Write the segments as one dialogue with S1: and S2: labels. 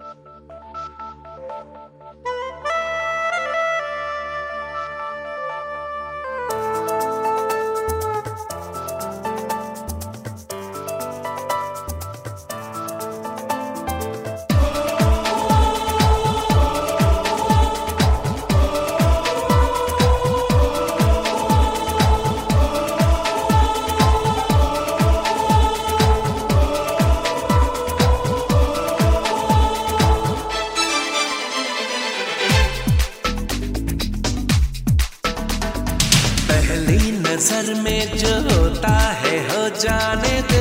S1: नजर में जो होता है हो जाने दे,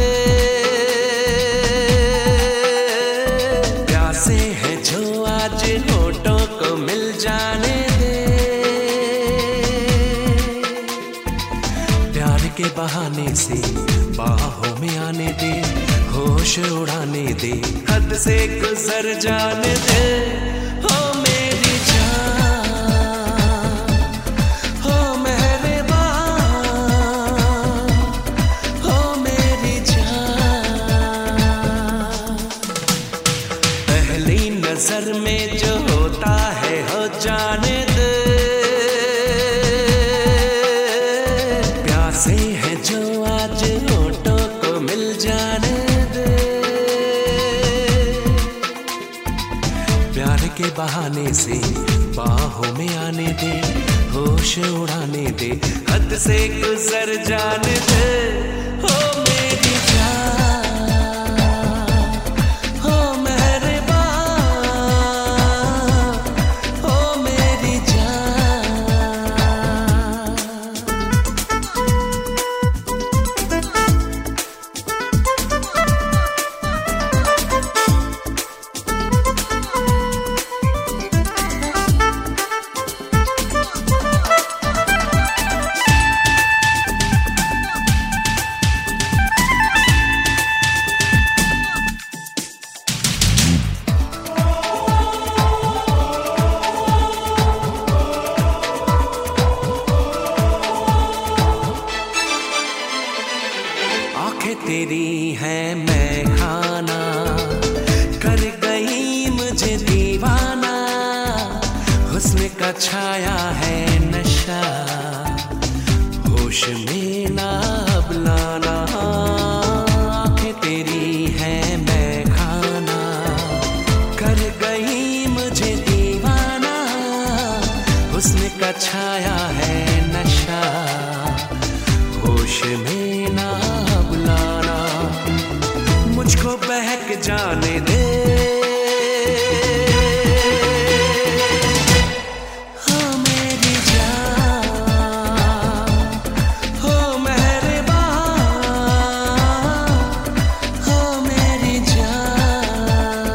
S1: प्यासे हैं जो आज होठों को मिल जाने दे, प्यार के बहाने से बाहों में आने दे, होश उड़ाने दे, हद से गुजर जाने दे। हो मेरी नजर में जो होता है हो जाने दे, प्यासे हैं जो आज होठों को मिल जाने दे, प्यार के बहाने से बाहों में आने दे, होश उड़ाने दे, हद से गुजर जाने दे। हो मेरी तेरी है मैं खाना, कर गई मुझे दीवाना, हुस्न का छाया है नशा, होश में ना अब लाना। आँखें तेरी है मैं खाना, कर गई मुझे दीवाना, हुस्न का छाया है नशा, होश में ना मुझको बहक जाने दे। हो मेरी जान, हो मेहरबान, हो मेरी जान।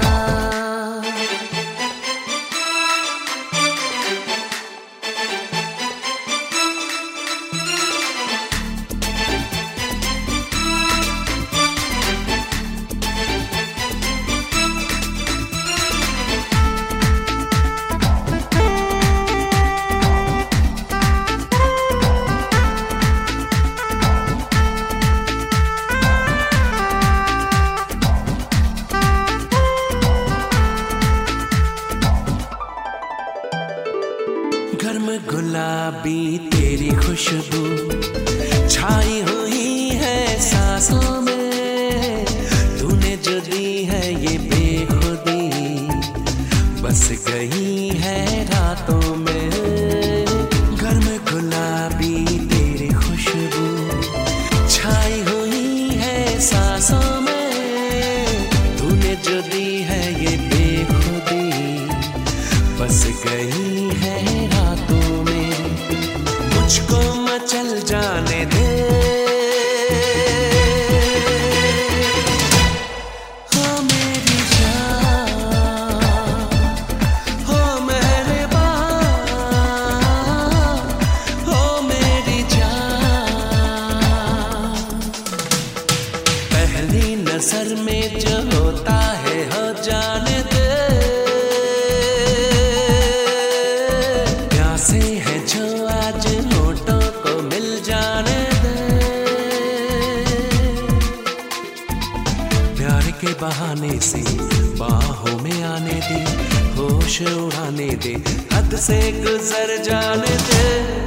S1: गर्म गुलाबी तेरी खुशबू छाई हुई है सांसों में, तूने जो दी है ये बेखुदी, बस गई है रातों में। गर्म गुलाबी तेरी खुशबू छाई हुई है सांसों में, तूने जो दी है ये बेखुदी, बस गई है रातों में, मुझको मचल जाने दे। हो मेरी जान, हो मेहरबान, हो मेरी जान। पहली नजर में जो होता है हो जाने दे, के बहाने से बाहों में आने दे, होश उड़ाने दे, हद से गुजर जाने दे।